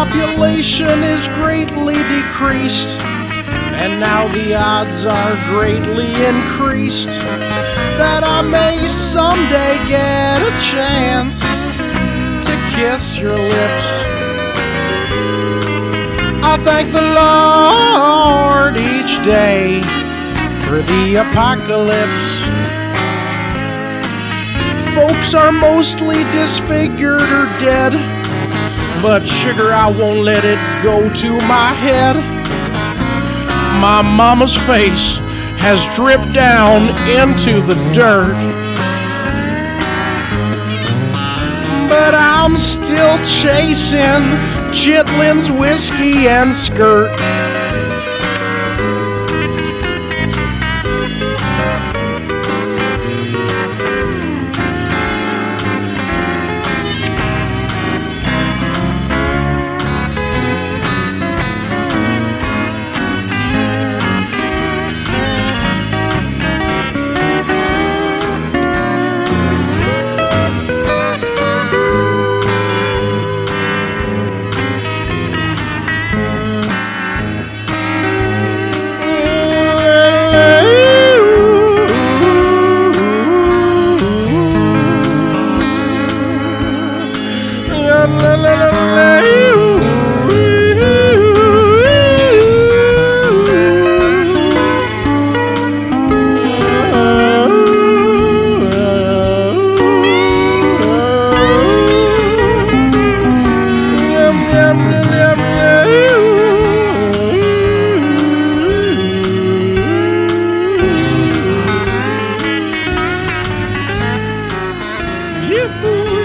population is greatly decreased, and now the odds are greatly increased that I may someday get a chance to kiss your lips. I thank the Lord each day for the apocalypse. Folks are mostly disfigured or dead, but sugar, I won't let it go to my head. My mama's face has dripped down into the dirt, but I'm still chasing Chitlin's whiskey and skirt. Yahoo!